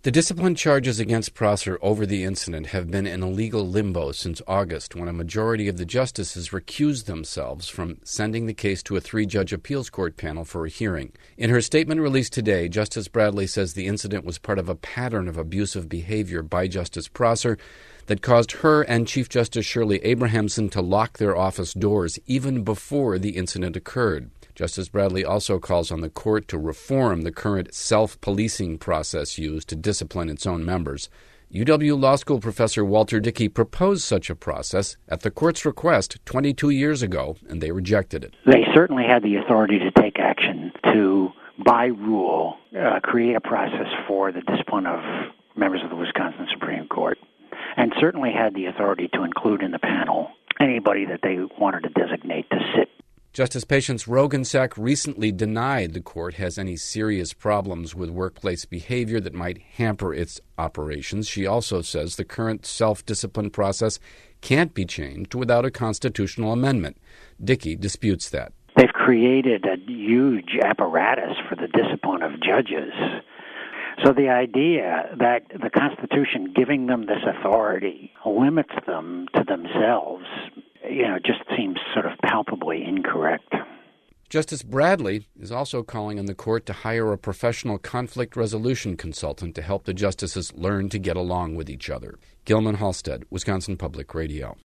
The discipline charges against Prosser over the incident have been in a legal limbo since August, when a majority of the justices recused themselves from sending the case to a 3-judge appeals court panel for a hearing. In her statement released today, Justice Bradley says the incident was part of a pattern of abusive behavior by Justice Prosser that caused her and Chief Justice Shirley Abrahamson to lock their office doors even before the incident occurred. Justice Bradley also calls on the court to reform the current self-policing process used to discipline its own members. UW Law School professor Walter Dickey proposed such a process at the court's request 22 years ago, and they rejected it. They certainly had the authority to take action to, by rule, create a process for the discipline of members of the Wisconsin Supreme Court, and certainly had the authority to include in the panel anybody that they wanted to designate to sit. Justice Patience Roggensack recently denied the court has any serious problems with workplace behavior that might hamper its operations. She also says the current self-discipline process can't be changed without a constitutional amendment. Dickey disputes that. They've created a huge apparatus for the discipline of judges. So the idea that the Constitution giving them this authority limits them to themselves, just seems sort of palpably incorrect. Justice Bradley is also calling on the court to hire a professional conflict resolution consultant to help the justices learn to get along with each other. Gilman Halstead, Wisconsin Public Radio.